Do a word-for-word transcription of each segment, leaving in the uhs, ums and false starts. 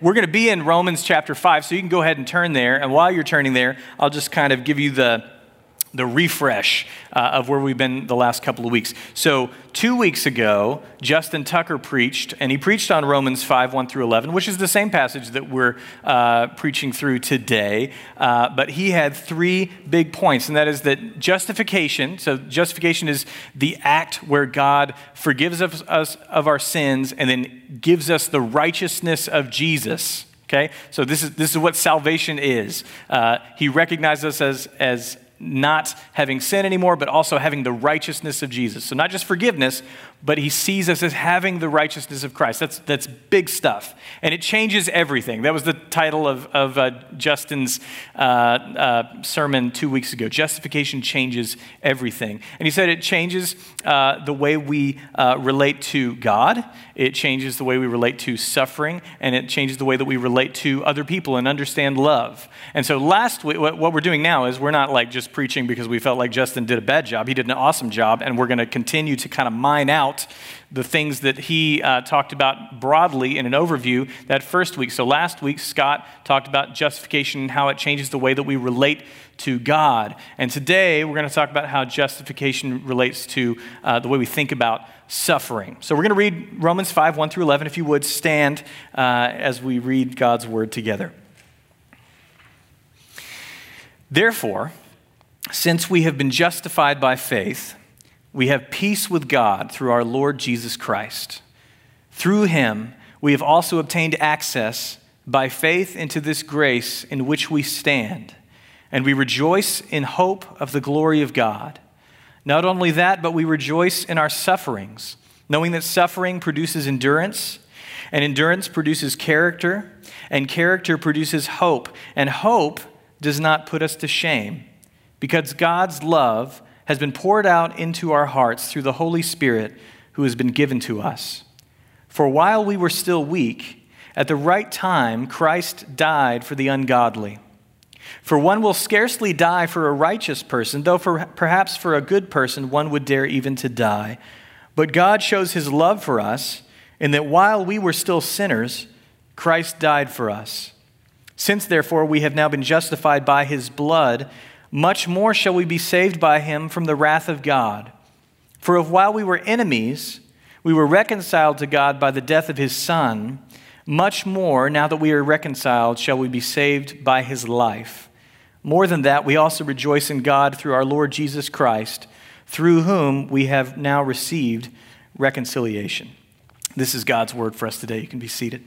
we're going to be in Romans chapter five, so you can go ahead and turn there. And while you're turning there, I'll just kind of give you the the refresh uh, of where we've been the last couple of weeks. So two weeks ago, Justin Tucker preached, and he preached on Romans five, one through eleven, which is the same passage that we're uh, preaching through today. Uh, but he had three big points, and that is that justification, so justification is the act where God forgives us, us of our sins and then gives us the righteousness of Jesus. Okay, so this is this is what salvation is. Uh, he recognizes us as as not having sin anymore, but also having the righteousness of Jesus. So not just forgiveness, but he sees us as having the righteousness of Christ. That's that's big stuff. And it changes everything. That was the title of, of uh, Justin's uh, uh, sermon two weeks ago. Justification changes everything. And he said it changes uh, the way we uh, relate to God. It changes the way we relate to suffering, and it changes the way that we relate to other people and understand love. And so last week, what we're doing now is we're not like just preaching because we felt like Justin did a bad job. He did an awesome job, and we're going to continue to kind of mine out the things that he uh, talked about broadly in an overview that first week. So last week, Scott talked about justification and how it changes the way that we relate to God. And today, we're going to talk about how justification relates to uh, the way we think about suffering. So we're going to read Romans five, one through eleven. If you would, stand uh, as we read God's word together. Therefore, since we have been justified by faith, we have peace with God through our Lord Jesus Christ. Through him, we have also obtained access by faith into this grace in which we stand, and we rejoice in hope of the glory of God. Not only that, but we rejoice in our sufferings, knowing that suffering produces endurance, and endurance produces character, and character produces hope, and hope does not put us to shame, because God's love has been poured out into our hearts through the Holy Spirit who has been given to us. For while we were still weak, at the right time Christ died for the ungodly. For one will scarcely die for a righteous person, though for, perhaps for a good person one would dare even to die. But God shows his love for us in that while we were still sinners, Christ died for us. Since therefore we have now been justified by his blood, much more shall we be saved by him from the wrath of God. For if while we were enemies, we were reconciled to God by the death of his Son, much more, now that we are reconciled, shall we be saved by his life. More than that, we also rejoice in God through our Lord Jesus Christ, through whom we have now received reconciliation. This is God's word for us today. You can be seated.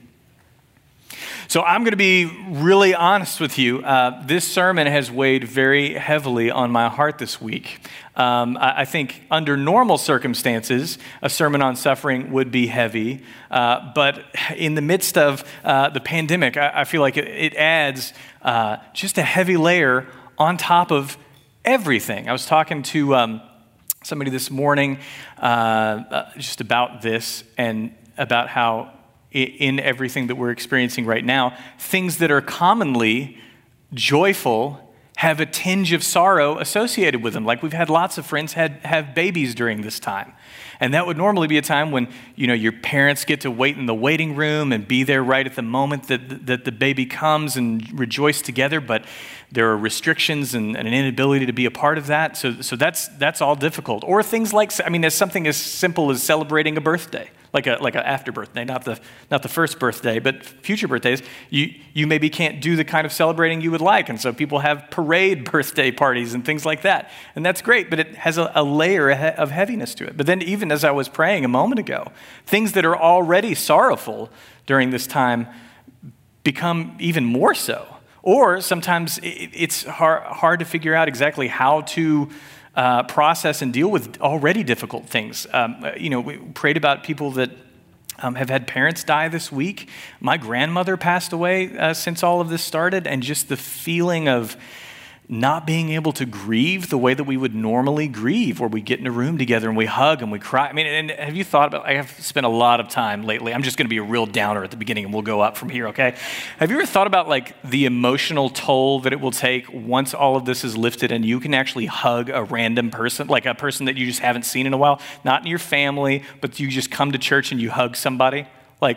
So I'm going to be really honest with you. Uh, this sermon has weighed very heavily on my heart this week. Um, I, I think under normal circumstances, a sermon on suffering would be heavy. Uh, but in the midst of uh, the pandemic, I, I feel like it, it adds uh, just a heavy layer on top of everything. I was talking to um, somebody this morning uh, uh, just about this and about how in everything that we're experiencing right now, things that are commonly joyful have a tinge of sorrow associated with them. Like we've had lots of friends had have babies during this time. And that would normally be a time when, you know, your parents get to wait in the waiting room and be there right at the moment that, that the baby comes and rejoice together. But there are restrictions and, and an inability to be a part of that. So, so that's that's all difficult. Or things like, I mean, as something as simple as celebrating a birthday. Like a like an after birthday, not the not the first birthday, but future birthdays. You you maybe can't do the kind of celebrating you would like, and so people have parade birthday parties and things like that, and that's great. But it has a, a layer of heaviness to it. But then, even as I was praying a moment ago, things that are already sorrowful during this time become even more so. Or sometimes it, it's hard hard to figure out exactly how to Uh, process and deal with already difficult things. Um, you know, we prayed about people that um, have had parents die this week. My grandmother passed away uh, since all of this started, and just the feeling of not being able to grieve the way that we would normally grieve, where we get in a room together and we hug and we cry. I mean, and have you thought about, I have spent a lot of time lately, I'm just going to be a real downer at the beginning and we'll go up from here, okay? Have you ever thought about like the emotional toll that it will take once all of this is lifted and you can actually hug a random person, like a person that you just haven't seen in a while, not in your family, but you just come to church and you hug somebody? Like,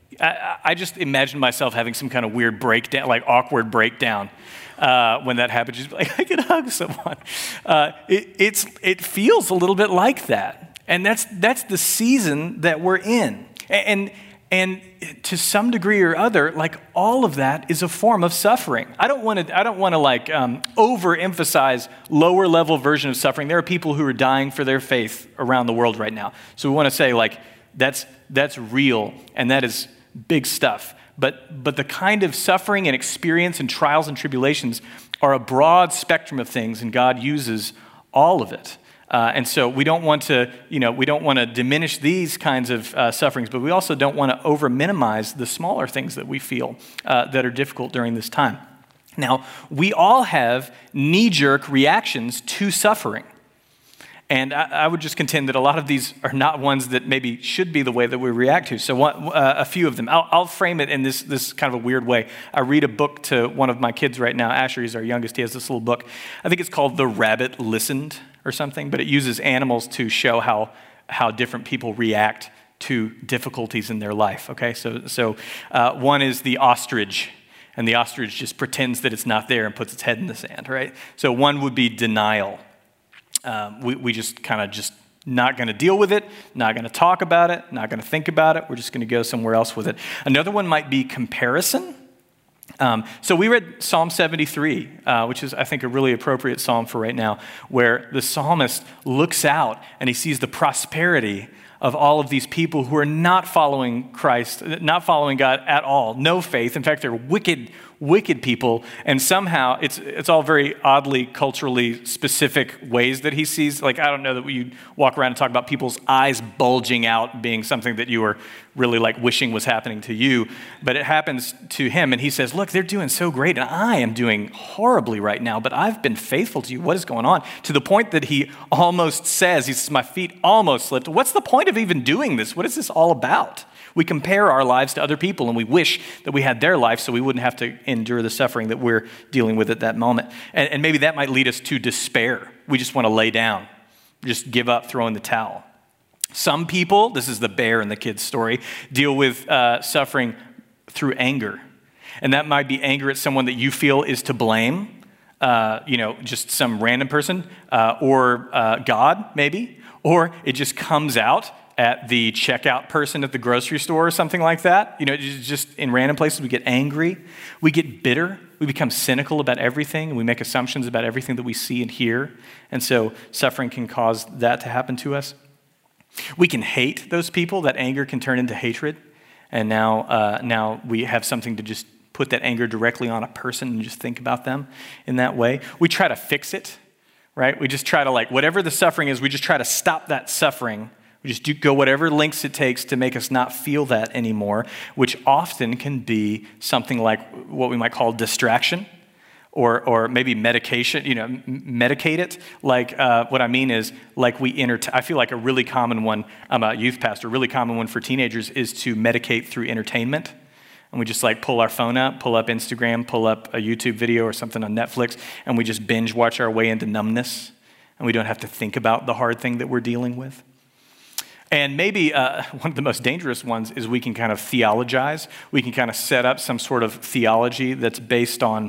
I, I just imagine myself having some kind of weird breakdown, like awkward breakdown uh, when that happens. Just like, I can hug someone. Uh, it, it's, it feels a little bit like that. And that's, that's the season that we're in. And, and to some degree or other, like all of that is a form of suffering. I don't want to, I don't want to like um, overemphasize lower level version of suffering. There are people who are dying for their faith around the world right now. So we want to say like, that's, that's real and that is big stuff. But, but the kind of suffering and experience and trials and tribulations are a broad spectrum of things, and God uses all of it. Uh, and so we don't want to, you know, we don't want to diminish these kinds of uh, sufferings, but we also don't want to over minimize the smaller things that we feel uh, that are difficult during this time. Now, we all have knee-jerk reactions to suffering. And I, I would just contend that a lot of these are not ones that maybe should be the way that we react to. So one, uh, a few of them. I'll, I'll frame it in this, this kind of a weird way. I read a book to one of my kids right now. Asher, he's our youngest. He has this little book. I think it's called The Rabbit Listened or something, but it uses animals to show how, how different people react to difficulties in their life, okay? So, so uh, one is the ostrich, and the ostrich just pretends that it's not there and puts its head in the sand, right? So one would be denial. Um, we, we just kind of just not going to deal with it, not going to talk about it, not going to think about it. We're just going to go somewhere else with it. Another one might be comparison. Um, so we read Psalm seventy-three, uh, which is, I think, a really appropriate psalm for right now, where the psalmist looks out and he sees the prosperity of all of these people who are not following Christ, not following God at all, no faith. In fact, they're wicked, wicked people, and somehow it's it's all very oddly, culturally specific ways that he sees. Like, I don't know that you walk around and talk about people's eyes bulging out being something that you were really like wishing was happening to you, but it happens to him, and he says, look, they're doing so great, and I am doing horribly right now, but I've been faithful to you. What is going on? To the point that he almost says, he says, my feet almost slipped. What's the point of even doing this? What is this all about? We compare our lives to other people, and we wish that we had their life so we wouldn't have to endure the suffering that we're dealing with at that moment. And, and maybe that might lead us to despair. We just want to lay down, just give up, throw in the towel. Some people, this is the bear in the kid's story, deal with uh, suffering through anger. And that might be anger at someone that you feel is to blame, uh, you know, just some random person, uh, or uh, God, maybe. Or it just comes out at the checkout person at the grocery store or something like that. You know, just in random places, we get angry. We get bitter. We become cynical about everything. And we make assumptions about everything that we see and hear. And so suffering can cause that to happen to us. We can hate those people. That anger can turn into hatred. And now, uh, now we have something to just put that anger directly on a person and just think about them in that way. We try to fix it, right? We just try to, like, whatever the suffering is, we just try to stop that suffering. We just do go whatever lengths it takes to make us not feel that anymore, which often can be something like what we might call distraction, or or maybe medication, you know, medicate it. Like, uh, what I mean is, like, we entertain. I feel like a really common one, I'm a youth pastor, a really common one for teenagers is to medicate through entertainment. And we just like pull our phone up, pull up Instagram, pull up a YouTube video or something on Netflix, and we just binge watch our way into numbness, and we don't have to think about the hard thing that we're dealing with. And maybe uh, one of the most dangerous ones is we can kind of theologize. We can kind of set up some sort of theology that's based on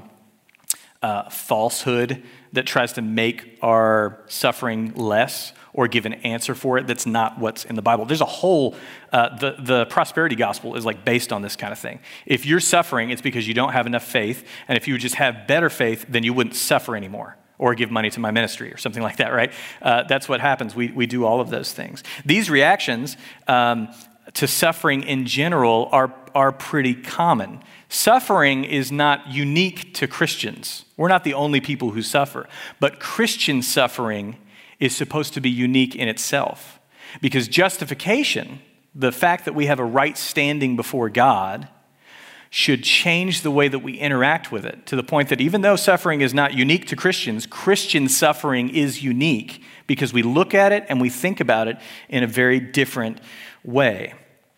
uh, falsehood that tries to make our suffering less or give an answer for it that's not what's in the Bible. There's a whole, uh, the, the prosperity gospel is like based on this kind of thing. If you're suffering, it's because you don't have enough faith. And if you just have better faith, then you wouldn't suffer anymore or give money to my ministry or something like that, right? Uh, that's what happens. We, we do all of those things. These reactions um, to suffering in general are, are pretty common. Suffering is not unique to Christians. We're not the only people who suffer. But Christian suffering is supposed to be unique in itself. Because justification, the fact that we have a right standing before God, should change the way that we interact with it, to the point that even though suffering is not unique to Christians, Christian suffering is unique because we look at it and we think about it in a very different way.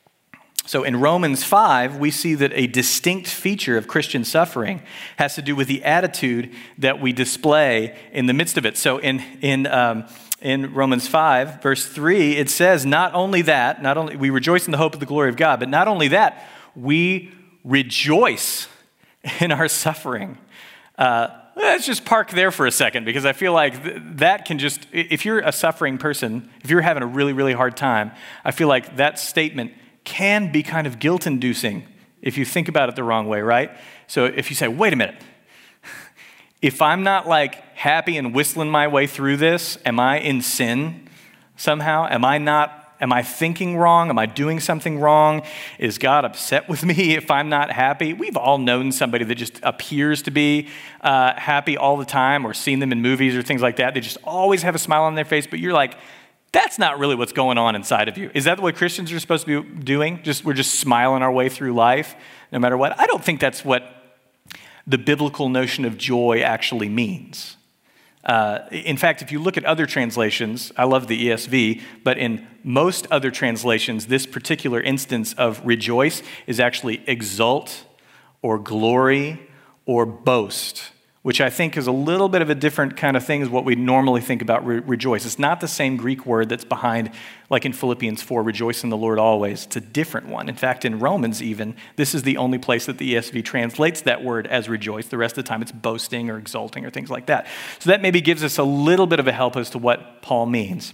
So in Romans five, we see that a distinct feature of Christian suffering has to do with the attitude that we display in the midst of it. So in in um, in Romans five, verse three, it says, not only that, not only we rejoice in the hope of the glory of God, but not only that, we rejoice in our suffering. Uh, let's just park there for a second, because I feel like th- that can just, if you're a suffering person, if you're having a really, really hard time, I feel like that statement can be kind of guilt-inducing if you think about it the wrong way, right? So if you say, wait a minute, if I'm not like happy and whistling my way through this, am I in sin somehow? Am I not, am I thinking wrong? Am I doing something wrong? Is God upset with me if I'm not happy? We've all known somebody that just appears to be uh, happy all the time, or seen them in movies or things like that. They just always have a smile on their face, but you're like, that's not really what's going on inside of you. Is that what Christians are supposed to be doing? Just we're just smiling our way through life no matter what? I don't think that's what the biblical notion of joy actually means. Uh, in fact, if you look at other translations, I love the E S V, but in most other translations, this particular instance of rejoice is actually exult or glory or boast, which I think is a little bit of a different kind of thing as what we normally think about re- rejoice. It's not the same Greek word that's behind, like in Philippians four, rejoice in the Lord always. It's a different one. In fact, in Romans even, this is the only place that the E S V translates that word as rejoice. The rest of the time it's boasting or exulting or things like that. So that maybe gives us a little bit of a help as to what Paul means.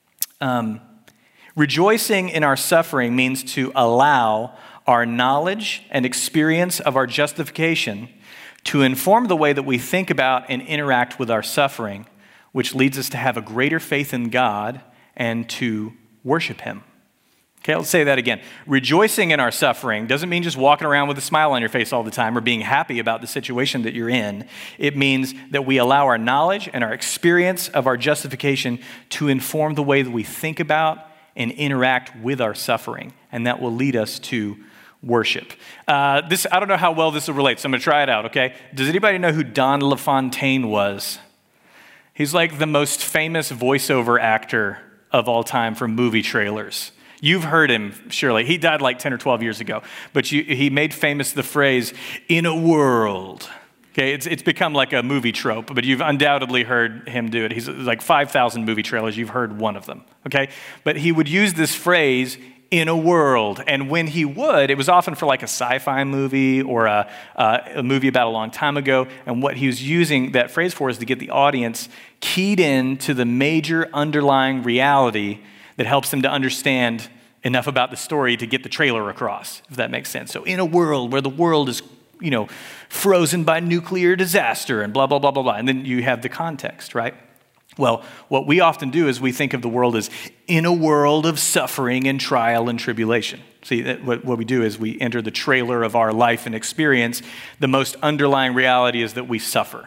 Um, rejoicing in our suffering means to allow our knowledge and experience of our justification to inform the way that we think about and interact with our suffering, which leads us to have a greater faith in God and to worship Him. Okay, let's say that again. Rejoicing in our suffering doesn't mean just walking around with a smile on your face all the time or being happy about the situation that you're in. It means that we allow our knowledge and our experience of our justification to inform the way that we think about and interact with our suffering, and that will lead us to worship. Uh, this I don't know how well this will relate, so I'm going to try it out, okay? Does anybody know who Don LaFontaine was? He's like the most famous voiceover actor of all time for movie trailers. You've heard him, surely. He died like ten or twelve years ago, but you, he made famous the phrase, "in a world." Okay, it's it's become like a movie trope, but you've undoubtedly heard him do it. He's like five thousand movie trailers. You've heard one of them, okay? But he would use this phrase, "in a world," and when he would, it was often for like a sci-fi movie or a, uh, a movie about a long time ago, and what he was using that phrase for is to get the audience keyed in to the major underlying reality that helps them to understand enough about the story to get the trailer across, if that makes sense. So in a world where the world is, you know, frozen by nuclear disaster and blah, blah, blah, blah, blah, and then you have the context, right? Well, what we often do is we think of the world as in a world of suffering and trial and tribulation. See, that what, what we do is we enter the trailer of our life and experience. The most underlying reality is that we suffer.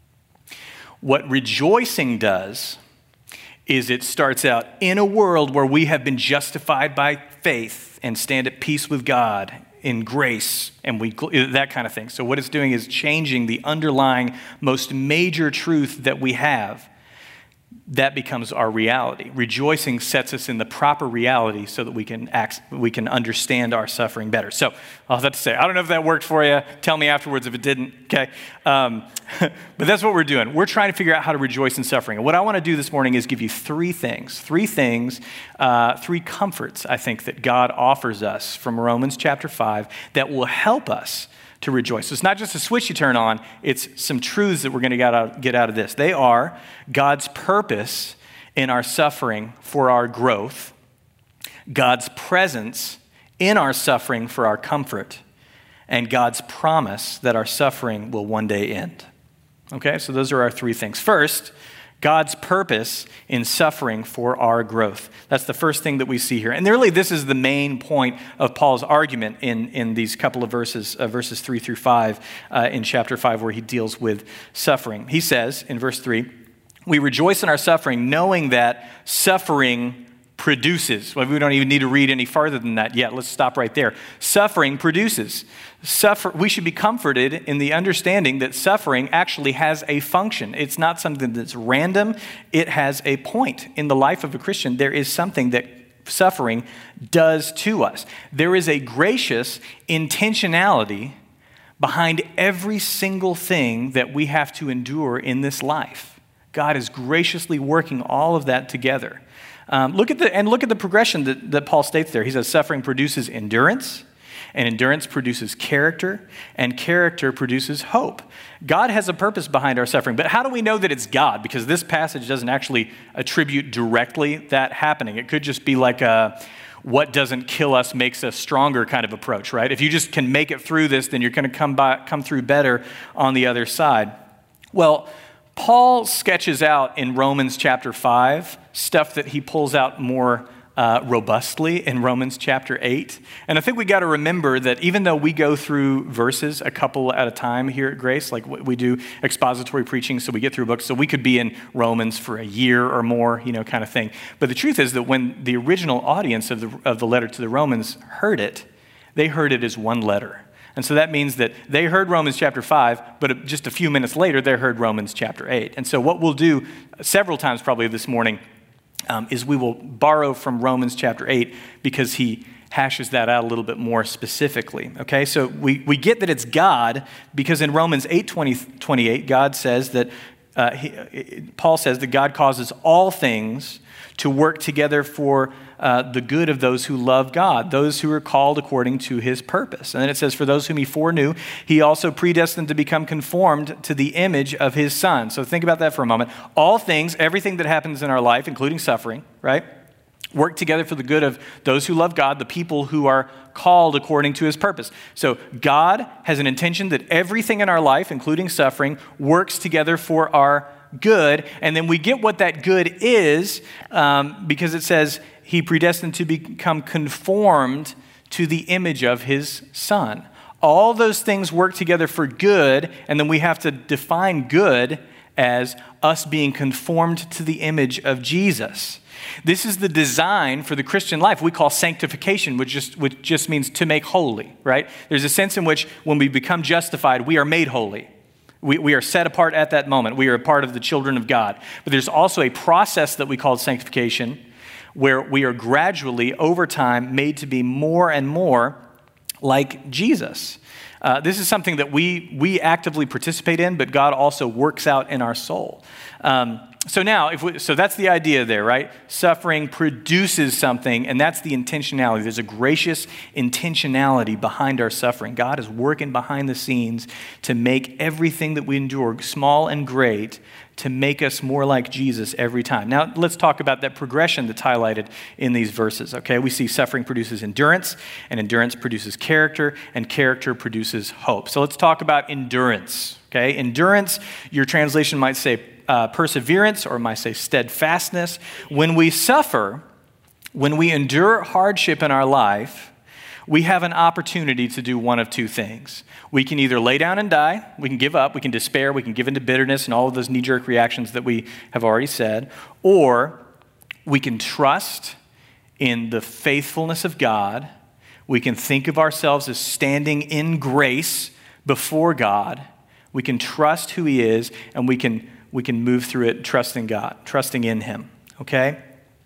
What rejoicing does is it starts out in a world where we have been justified by faith and stand at peace with God in grace, and we that kind of thing. So what it's doing is changing the underlying most major truth that we have. That becomes our reality. Rejoicing sets us in the proper reality so that we can act, we can understand our suffering better. So I'll have to say, I don't know if that worked for you. Tell me afterwards if it didn't, okay? Um, but that's what we're doing. We're trying to figure out how to rejoice in suffering. And what I want to do this morning is give you three things, three things, uh, three comforts, I think, that God offers us from Romans chapter five that will help us to rejoice. So it's not just a switch you turn on, it's some truths that we're going to get out, get out of this. They are God's purpose in our suffering for our growth, God's presence in our suffering for our comfort, and God's promise that our suffering will one day end. Okay, so those are our three things. First, God's purpose in suffering for our growth. That's the first thing that we see here. And really, this is the main point of Paul's argument in, in these couple of verses, uh, verses three through five uh, in chapter five, where he deals with suffering. He says in verse three, "We rejoice in our suffering, knowing that suffering produces." Well, we don't even need to read any farther than that yet. Let's stop right there. Suffering produces. Suffer. We should be comforted in the understanding that suffering actually has a function. It's not something that's random. It has a point. In the life of a Christian, there is something that suffering does to us. There is a gracious intentionality behind every single thing that we have to endure in this life. God is graciously working all of that together. Um, look at the and look at the progression that, that Paul states there. He says suffering produces endurance, and endurance produces character, and character produces hope. God has a purpose behind our suffering, but how do we know that it's God? Because this passage doesn't actually attribute directly that happening. It could just be like a what doesn't kill us makes us stronger kind of approach, right? If you just can make it through this, then you're going to come by, come through better on the other side. Well, Paul sketches out in Romans chapter five stuff that he pulls out more uh, robustly in Romans chapter eight. And I think we got to remember that even though we go through verses a couple at a time here at Grace, like we do expository preaching, so we get through books, so we could be in Romans for a year or more, you know, kind of thing. But the truth is that when the original audience of the of the letter to the Romans heard it, they heard it as one letter. And so that means that they heard Romans chapter five, but just a few minutes later, they heard Romans chapter eight. And so what we'll do several times probably this morning um, is we will borrow from Romans chapter eight because he hashes that out a little bit more specifically. Okay, so we, we get that it's God because in Romans eight twenty, twenty-eight, God says that, uh, he, Paul says that God causes all things to work together for uh, the good of those who love God, those who are called according to his purpose. And then it says, for those whom he foreknew, he also predestined to become conformed to the image of his Son. So think about that for a moment. All things, everything that happens in our life, including suffering, right, work together for the good of those who love God, the people who are called according to his purpose. So God has an intention that everything in our life, including suffering, works together for our good, and then we get what that good is um, because it says he predestined to become conformed to the image of his Son. All those things work together for good, and then we have to define good as us being conformed to the image of Jesus. This is the design for the Christian life we call sanctification, which just, which just means to make holy, right? There's a sense in which when we become justified, we are made holy. We, we are set apart at that moment. We are a part of the children of God. But there's also a process that we call sanctification where we are gradually, over time, made to be more and more like Jesus. Uh, this is something that we we actively participate in, but God also works out in our soul. Um, so now, if we, so that's the idea there, right? Suffering produces something, and that's the intentionality. There's a gracious intentionality behind our suffering. God is working behind the scenes to make everything that we endure, small and great, to make us more like Jesus every time. Now, let's talk about that progression that's highlighted in these verses, okay? We see suffering produces endurance, and endurance produces character, and character produces hope. So let's talk about endurance, okay? Endurance, your translation might say uh, perseverance, or it might say steadfastness. When we suffer, when we endure hardship in our life, we have an opportunity to do one of two things. We can either lay down and die, we can give up, we can despair, we can give into bitterness and all of those knee-jerk reactions that we have already said, or we can trust in the faithfulness of God. We can think of ourselves as standing in grace before God. We can trust who he is, and we can we can move through it trusting God, trusting in him, okay?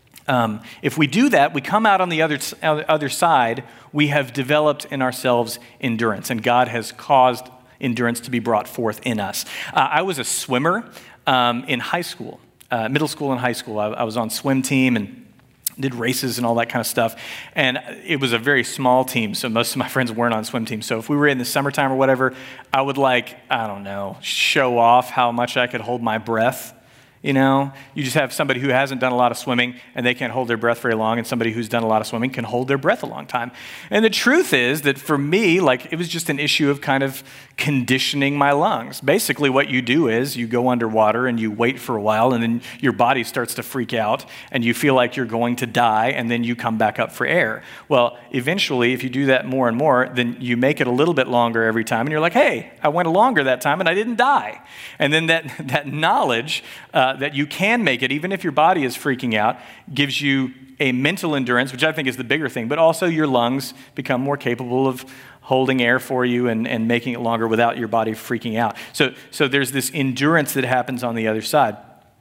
Um, if we do that, we come out on the other, other side, we have developed in ourselves endurance, and God has caused endurance to be brought forth in us. Uh, I was a swimmer um, in high school, uh, middle school and high school. I, I was on swim team and did races and all that kind of stuff. And it was a very small team, so most of my friends weren't on swim teams. So if we were in the summertime or whatever, I would like, I don't know, show off how much I could hold my breath. You know, you just have somebody who hasn't done a lot of swimming and they can't hold their breath very long, and somebody who's done a lot of swimming can hold their breath a long time. And the truth is that for me, like, it was just an issue of kind of conditioning my lungs. Basically, what you do is you go underwater and you wait for a while, and then your body starts to freak out and you feel like you're going to die, and then you come back up for air. Well, eventually, if you do that more and more, then you make it a little bit longer every time, and you're like, hey, I went longer that time and I didn't die. And then that, that knowledge uh, that you can make it, even if your body is freaking out, gives you a mental endurance, which I think is the bigger thing, but also your lungs become more capable of holding air for you and, and making it longer without your body freaking out. So, so there's this endurance that happens on the other side.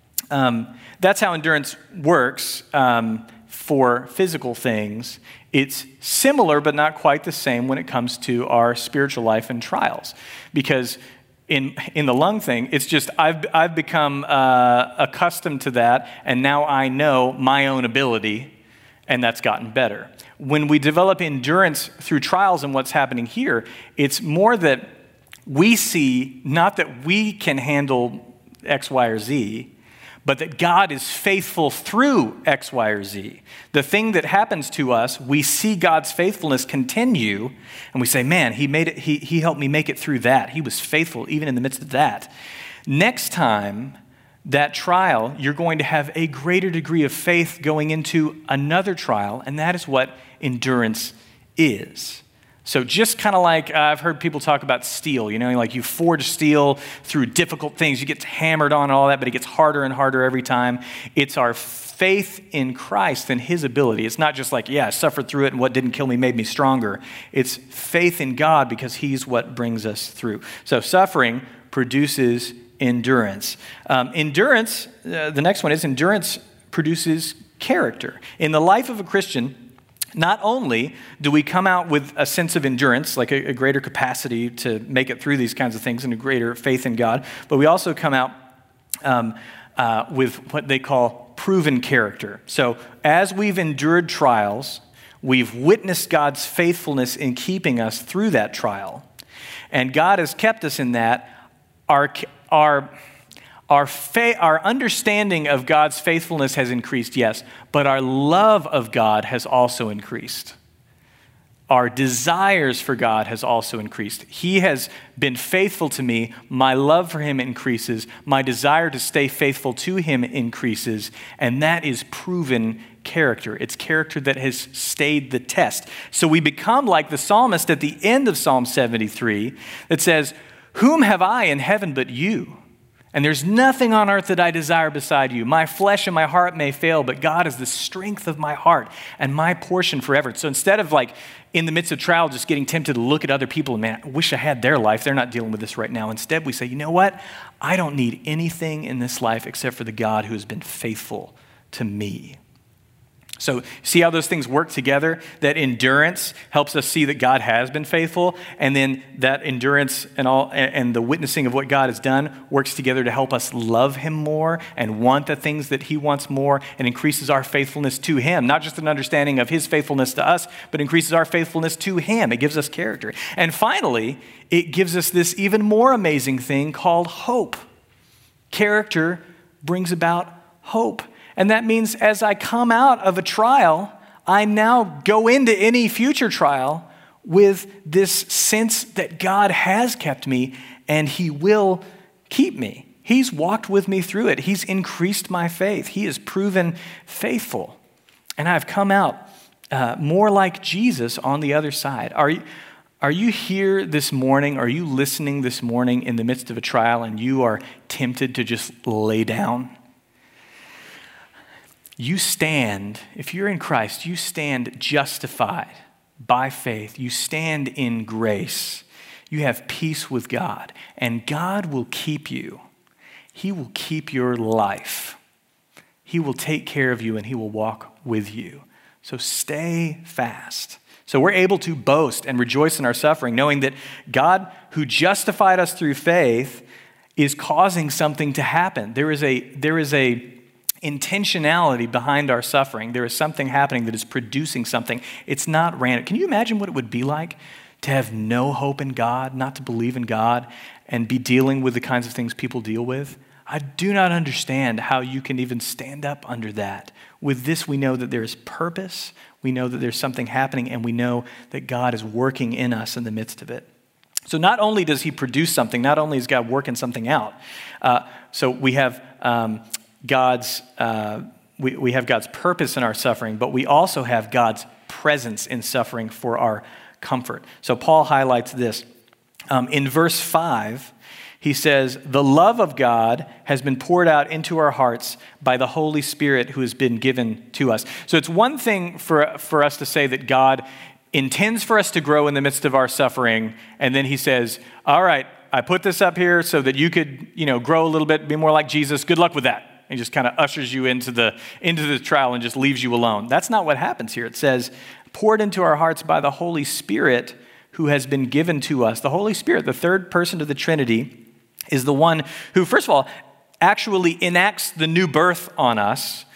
Um, that's how endurance works um, for physical things. It's similar, but not quite the same when it comes to our spiritual life and trials, because In in the lung thing, it's just I've I've become uh, accustomed to that, and now I know my own ability, and that's gotten better. When we develop endurance through trials and what's happening here, it's more that we see not that we can handle X, Y, or Z, but that God is faithful through X, Y, or Z. The thing that happens to us, we see God's faithfulness continue, and we say, man, he made it, he, he helped me make it through that. He was faithful even in the midst of that. Next time, that trial, you're going to have a greater degree of faith going into another trial, and that is what endurance is. So just kind of like uh, I've heard people talk about steel, you know, like you forge steel through difficult things. You get hammered on and all that, but it gets harder and harder every time. It's our faith in Christ and his ability. It's not just like, yeah, I suffered through it and what didn't kill me made me stronger. It's faith in God because he's what brings us through. So suffering produces endurance. Um, endurance, uh, the next one is endurance produces character. In the life of a Christian, not only do we come out with a sense of endurance, like a, a greater capacity to make it through these kinds of things and a greater faith in God, but we also come out um, uh, with what they call proven character. So as we've endured trials, we've witnessed God's faithfulness in keeping us through that trial. And God has kept us in that. Our Our, our, fa- our understanding of God's faithfulness has increased, yes, but our love of God has also increased. Our desires for God has also increased. He has been faithful to me. My love for him increases. My desire to stay faithful to him increases, and that is proven character. It's character that has stayed the test. So we become like the psalmist at the end of Psalm seventy-three that says, "Whom have I in heaven but you? And there's nothing on earth that I desire beside you. My flesh and my heart may fail, but God is the strength of my heart and my portion forever." So instead of like in the midst of trial, just getting tempted to look at other people and, man, I wish I had their life. They're not dealing with this right now. Instead, we say, you know what? I don't need anything in this life except for the God who has been faithful to me. So see how those things work together? That endurance helps us see that God has been faithful, and then that endurance and all and the witnessing of what God has done works together to help us love him more and want the things that he wants more, and increases our faithfulness to him. Not just an understanding of his faithfulness to us, but increases our faithfulness to him. It gives us character. And finally, it gives us this even more amazing thing called hope. Character brings about hope. And that means as I come out of a trial, I now go into any future trial with this sense that God has kept me and he will keep me. He's walked with me through it. He's increased my faith. He has proven faithful. And I've come out uh, more like Jesus on the other side. Are you, are you here this morning? Are you listening this morning in the midst of a trial and you are tempted to just lay down? You stand, if you're in Christ, you stand justified by faith. You stand in grace. You have peace with God, and God will keep you. He will keep your life. He will take care of you, and he will walk with you. So stay fast. So we're able to boast and rejoice in our suffering, knowing that God, who justified us through faith, is causing something to happen. There is a, there is a intentionality behind our suffering. There is something happening that is producing something. It's not random. Can you imagine what it would be like to have no hope in God, not to believe in God, and be dealing with the kinds of things people deal with? I do not understand how you can even stand up under that. With this, we know that there is purpose. We know that there's something happening, and we know that God is working in us in the midst of it. So not only does he produce something, not only is God working something out. Uh, so we have um, God's uh, we, we have God's purpose in our suffering, but we also have God's presence in suffering for our comfort. So Paul highlights this. Um, in verse five, he says, "The love of God has been poured out into our hearts by the Holy Spirit who has been given to us." So it's one thing for, for us to say that God intends for us to grow in the midst of our suffering, and then he says, all right, I put this up here so that you could, you know, grow a little bit, be more like Jesus. Good luck with that. And just kind of ushers you into the into the trial and just leaves you alone. That's not what happens here. It says, poured into our hearts by the Holy Spirit who has been given to us. The Holy Spirit, the third person of the Trinity, is the one who, first of all, actually enacts the new birth on us,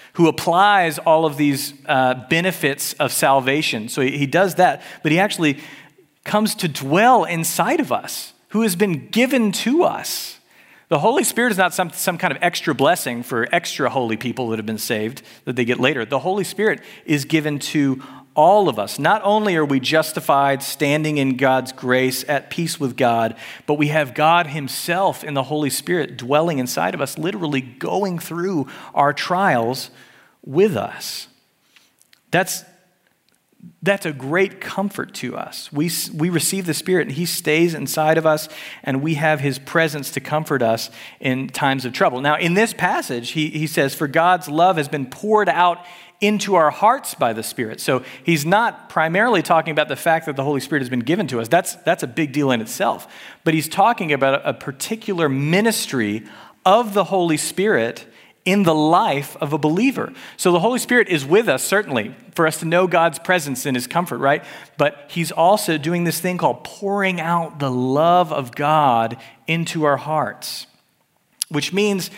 who applies all of these uh, benefits of salvation. So he, he does that, but he actually comes to dwell inside of us, who has been given to us. The Holy Spirit is not some, some kind of extra blessing for extra holy people that have been saved that they get later. The Holy Spirit is given to all of us. Not only are we justified, standing in God's grace, at peace with God, but we have God himself in the Holy Spirit dwelling inside of us, literally going through our trials with us. That's That's a great comfort to us. We, we receive the Spirit and he stays inside of us, and we have his presence to comfort us in times of trouble. Now, in this passage, he, he says, for God's love has been poured out into our hearts by the Spirit. So he's not primarily talking about the fact that the Holy Spirit has been given to us. That's, that's a big deal in itself. But he's talking about a, a particular ministry of the Holy Spirit in the life of a believer. So the Holy Spirit is with us, certainly, for us to know God's presence and his comfort, right? But he's also doing this thing called pouring out the love of God into our hearts, which means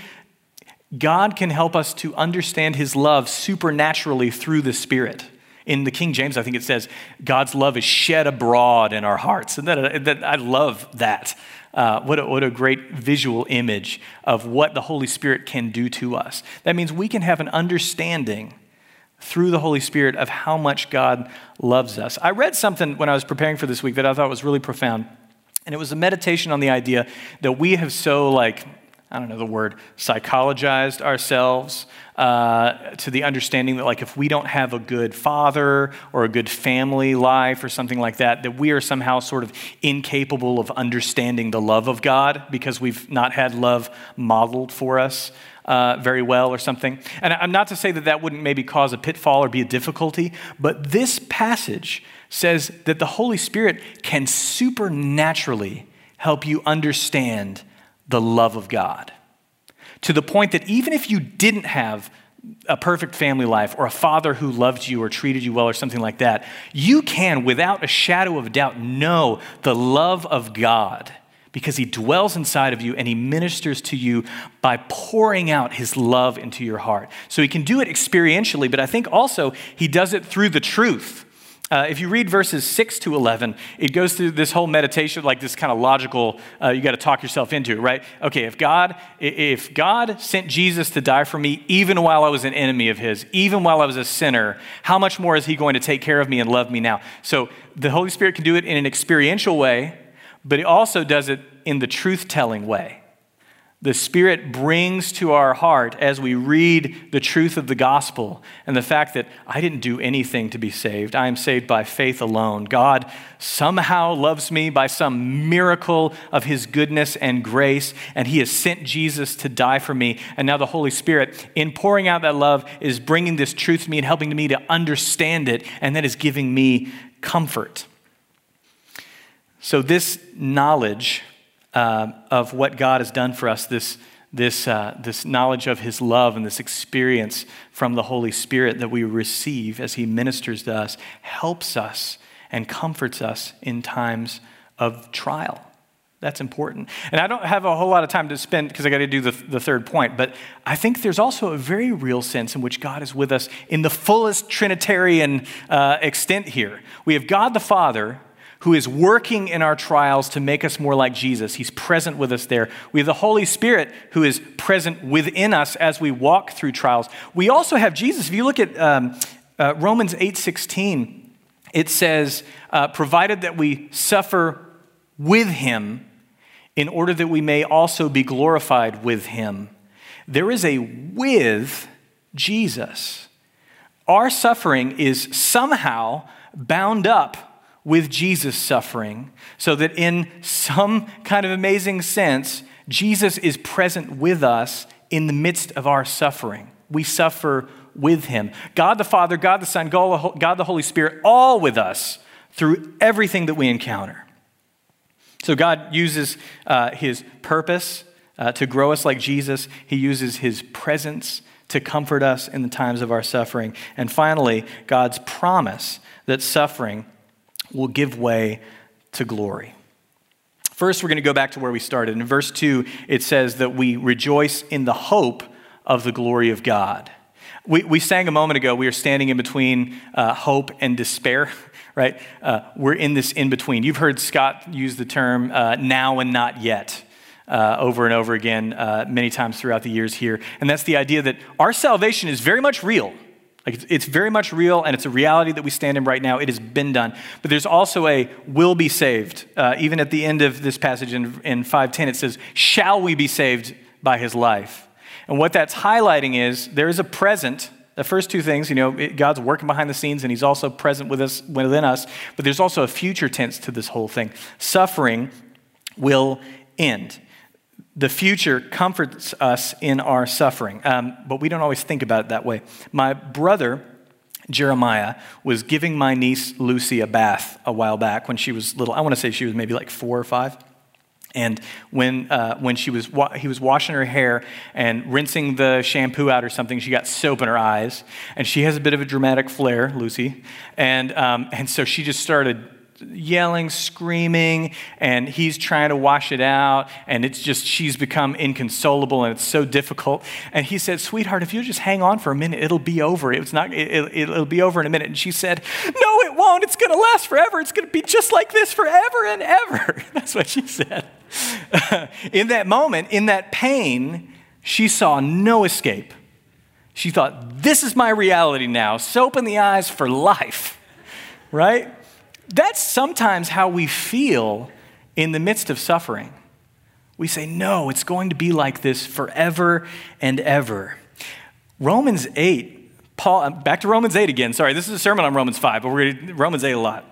God can help us to understand his love supernaturally through the Spirit. In the King James, I think it says, God's love is shed abroad in our hearts. And that, that, I love that. Uh, what, a, what a great visual image of what the Holy Spirit can do to us. That means we can have an understanding through the Holy Spirit of how much God loves us. I read something when I was preparing for this week that I thought was really profound. And it was a meditation on the idea that we have so like, I don't know the word, psychologized ourselves uh, to the understanding that like if we don't have a good father or a good family life or something like that, that we are somehow sort of incapable of understanding the love of God because we've not had love modeled for us uh, very well or something. And I'm not to say that that wouldn't maybe cause a pitfall or be a difficulty, but this passage says that the Holy Spirit can supernaturally help you understand the love of God, to the point that even if you didn't have a perfect family life or a father who loved you or treated you well or something like that, you can, without a shadow of a doubt, know the love of God because he dwells inside of you and he ministers to you by pouring out his love into your heart. So he can do it experientially, but I think also he does it through the truth. Uh, if you read verses six to eleven, it goes through this whole meditation, like this kind of logical, uh, you got to talk yourself into it, right? Okay, if God, if God sent Jesus to die for me, even while I was an enemy of his, even while I was a sinner, how much more is he going to take care of me and love me now? So the Holy Spirit can do it in an experiential way, but he also does it in the truth-telling way. The Spirit brings to our heart as we read the truth of the gospel and the fact that I didn't do anything to be saved. I am saved by faith alone. God somehow loves me by some miracle of his goodness and grace, and he has sent Jesus to die for me. And now the Holy Spirit, in pouring out that love, is bringing this truth to me and helping me to understand it, and that is giving me comfort. So this knowledge Uh, of what God has done for us, this, this, uh, this knowledge of his love and this experience from the Holy Spirit that we receive as he ministers to us, helps us and comforts us in times of trial. That's important. And I don't have a whole lot of time to spend because I got to do the, the third point, but I think there's also a very real sense in which God is with us in the fullest Trinitarian uh, extent here. We have God the Father, who is working in our trials to make us more like Jesus. He's present with us there. We have the Holy Spirit who is present within us as we walk through trials. We also have Jesus. If you look at um, uh, Romans eight sixteen, it says, uh, provided that we suffer with him in order that we may also be glorified with him. There is a with Jesus. Our suffering is somehow bound up with Jesus' suffering, so that in some kind of amazing sense, Jesus is present with us in the midst of our suffering. We suffer with him. God the Father, God the Son, God the Holy Spirit, all with us through everything that we encounter. So God uses uh, his purpose uh, to grow us like Jesus. He uses his presence to comfort us in the times of our suffering. And finally, God's promise that suffering will give way to glory. First, we're going to go back to where we started. In verse two, it says that we rejoice in the hope of the glory of God. We, we sang a moment ago, we are standing in between uh, hope and despair, right? Uh, we're in this in-between. You've heard Scott use the term uh, now and not yet uh, over and over again uh, many times throughout the years here. And that's the idea that our salvation is very much real. Like it's, it's very much real, and it's a reality that we stand in right now. It has been done. But there's also a will be saved. Uh, even at the end of this passage in, in five ten, it says, shall we be saved by his life? And what that's highlighting is there is a present. The first two things, you know, it, God's working behind the scenes, and he's also present with us, within us. But there's also a future tense to this whole thing. Suffering will end. The future comforts us in our suffering, um, but we don't always think about it that way. My brother, Jeremiah, was giving my niece, Lucy, a bath a while back when she was little. I want to say she was maybe like four or five. And when uh, when she was wa- he was washing her hair and rinsing the shampoo out or something, she got soap in her eyes, and she has a bit of a dramatic flair, Lucy, and um, and so she just started yelling, screaming, and he's trying to wash it out, and it's just, she's become inconsolable, and it's so difficult. And he said, sweetheart, if you'll just hang on for a minute, it'll be over. It's not, it, it, it'll be over in a minute. And she said, no, it won't. It's going to last forever. It's going to be just like this forever and ever. That's what she said. In that moment, in that pain, she saw no escape. She thought, this is my reality now. Soap in the eyes for life, right? That's sometimes how we feel in the midst of suffering. We say, no, it's going to be like this forever and ever. Romans eight, Paul, back to Romans eight again. Sorry, this is a sermon on Romans five, but we're going to Romans eight a lot.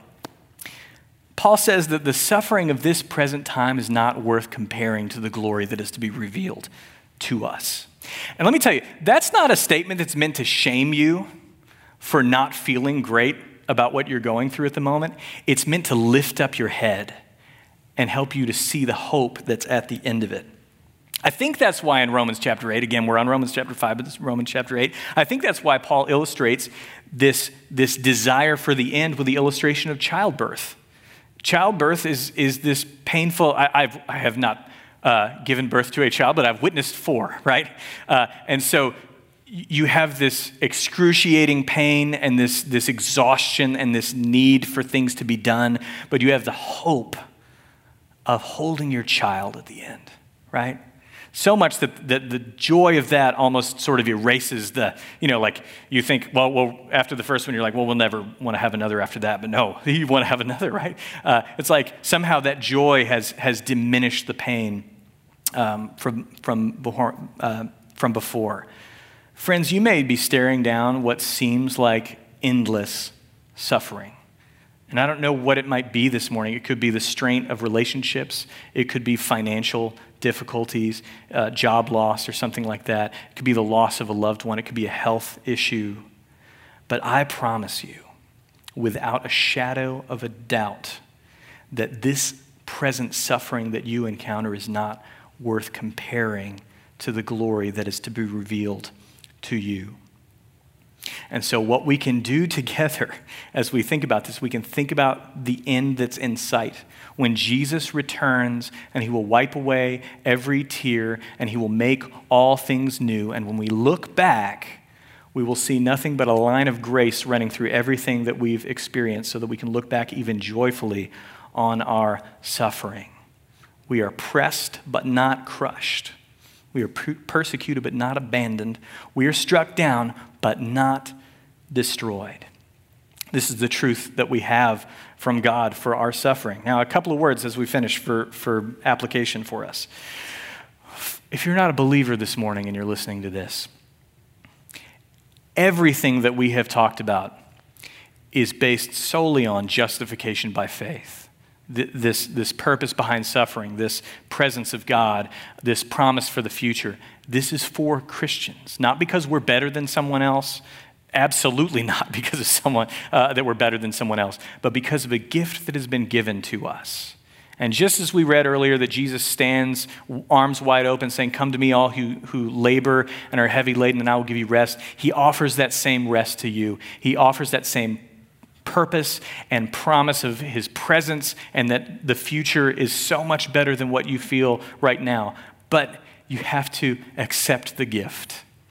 Paul says that the suffering of this present time is not worth comparing to the glory that is to be revealed to us. And let me tell you, that's not a statement that's meant to shame you for not feeling great about what you're going through at the moment. It's meant to lift up your head and help you to see the hope that's at the end of it. I think that's why in Romans chapter eight, again, we're on Romans chapter five, but this is Romans chapter eight. I think that's why Paul illustrates this, this desire for the end with the illustration of childbirth. Childbirth is, is this painful, I, I've, I have not uh, given birth to a child, but I've witnessed four, right? Uh, and so you have this excruciating pain and this, this exhaustion and this need for things to be done, but you have the hope of holding your child at the end, right? So much that, that the joy of that almost sort of erases the, you know, like you think, well, well, after the first one, you're like, well, we'll never want to have another after that. But no, you want to have another, right? Uh, it's like somehow that joy has has diminished the pain um, from, from, before, uh, from before. Friends, you may be staring down what seems like endless suffering. And I don't know what it might be this morning. It could be the strain of relationships. It could be financial difficulties, uh, job loss or something like that. It could be the loss of a loved one. It could be a health issue. But I promise you, without a shadow of a doubt, that this present suffering that you encounter is not worth comparing to the glory that is to be revealed to you. And so what we can do together as we think about this, we can think about the end that's in sight. When Jesus returns and he will wipe away every tear and he will make all things new. And when we look back, we will see nothing but a line of grace running through everything that we've experienced so that we can look back even joyfully on our suffering. We are pressed but not crushed. We are persecuted but not abandoned. We are struck down but not destroyed. This is the truth that we have from God for our suffering. Now, a couple of words as we finish for, for application for us. If you're not a believer this morning and you're listening to this, everything that we have talked about is based solely on justification by faith. This, this purpose behind suffering, this presence of God, this promise for the future, this is for Christians. Not because we're better than someone else, absolutely not because of someone uh, that we're better than someone else, but because of a gift that has been given to us. And just as we read earlier that Jesus stands arms wide open saying, come to me all who, who labor and are heavy laden and I will give you rest, he offers that same rest to you. He offers that same purpose and promise of his presence and that the future is so much better than what you feel right now. But you have to accept the gift.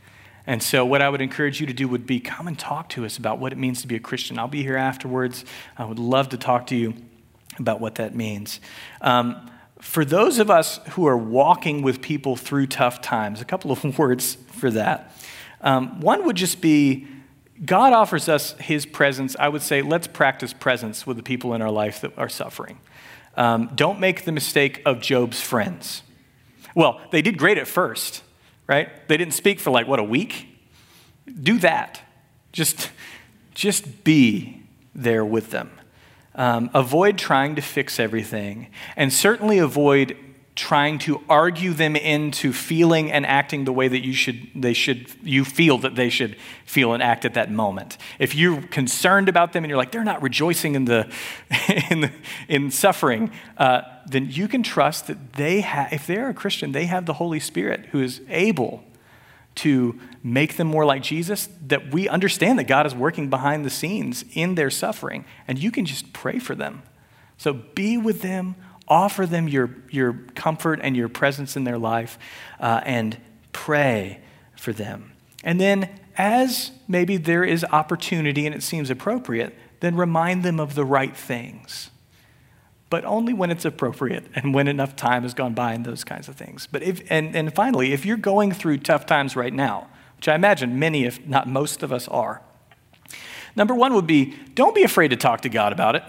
And so what I would encourage you to do would be come and talk to us about what it means to be a Christian. I'll be here afterwards. I would love to talk to you about what that means. Um, for those of us who are walking with people through tough times, a couple of words for that. Um, one would just be, God offers us his presence. I would say let's practice presence with the people in our life that are suffering. Um, don't make the mistake of Job's friends. Well, they did great at first, right? They didn't speak for like, what, a week? Do that. Just, just be there with them. Um, avoid trying to fix everything, and certainly avoid trying to argue them into feeling and acting the way that you should, they should, you feel that they should feel and act at that moment. If you're concerned about them and you're like, they're not rejoicing in the, in, the, in suffering, uh, then you can trust that they have, if they're a Christian, they have the Holy Spirit who is able to make them more like Jesus, that we understand that God is working behind the scenes in their suffering, and you can just pray for them. So be with them, offer them your, your comfort and your presence in their life, uh, and pray for them. And then as maybe there is opportunity and it seems appropriate, then remind them of the right things. But only when it's appropriate and when enough time has gone by and those kinds of things. But if and, and finally, if you're going through tough times right now, which I imagine many, if not most of us are, number one would be, don't be afraid to talk to God about it.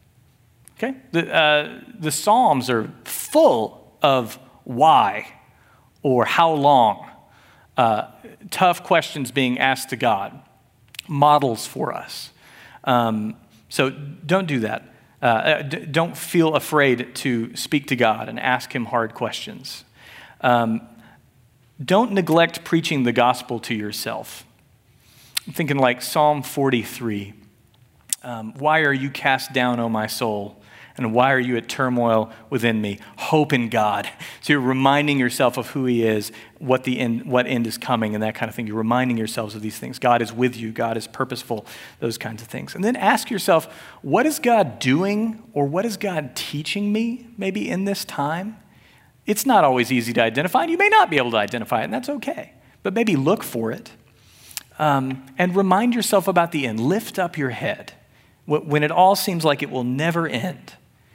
Okay? The, uh, the Psalms are full of why or how long, uh, tough questions being asked to God, models for us. Um, so don't do that. Uh, d- don't feel afraid to speak to God and ask him hard questions. Um, don't neglect preaching the gospel to yourself. I'm thinking like Psalm forty-three. Um, why are you cast down, O my soul? And why are you at turmoil within me? Hope in God. So you're reminding yourself of who he is, what the end, what end is coming, and that kind of thing. You're reminding yourselves of these things. God is with you. God is purposeful, those kinds of things. And then ask yourself, what is God doing, or what is God teaching me maybe in this time? It's not always easy to identify, and you may not be able to identify it, and that's okay. But maybe look for it. Um, and remind yourself about the end. Lift up your head. When it all seems like it will never end,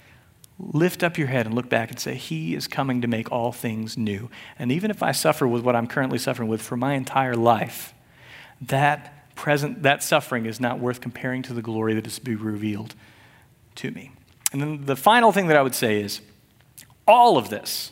lift up your head and look back and say, he is coming to make all things new. And even if I suffer with what I'm currently suffering with for my entire life, that present, that suffering is not worth comparing to the glory that is to be revealed to me. And then the final thing that I would say is, all of this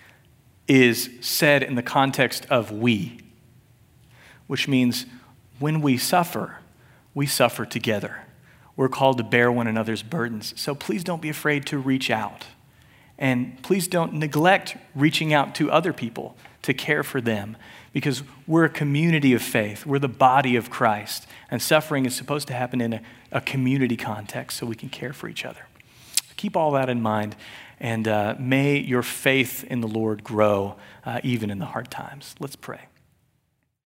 is said in the context of we, which means when we suffer, we suffer together. We're called to bear one another's burdens. So please don't be afraid to reach out. And please don't neglect reaching out to other people to care for them, because we're a community of faith. We're the body of Christ. And suffering is supposed to happen in a, a community context so we can care for each other. So keep all that in mind, and uh, may your faith in the Lord grow uh, even in the hard times. Let's pray.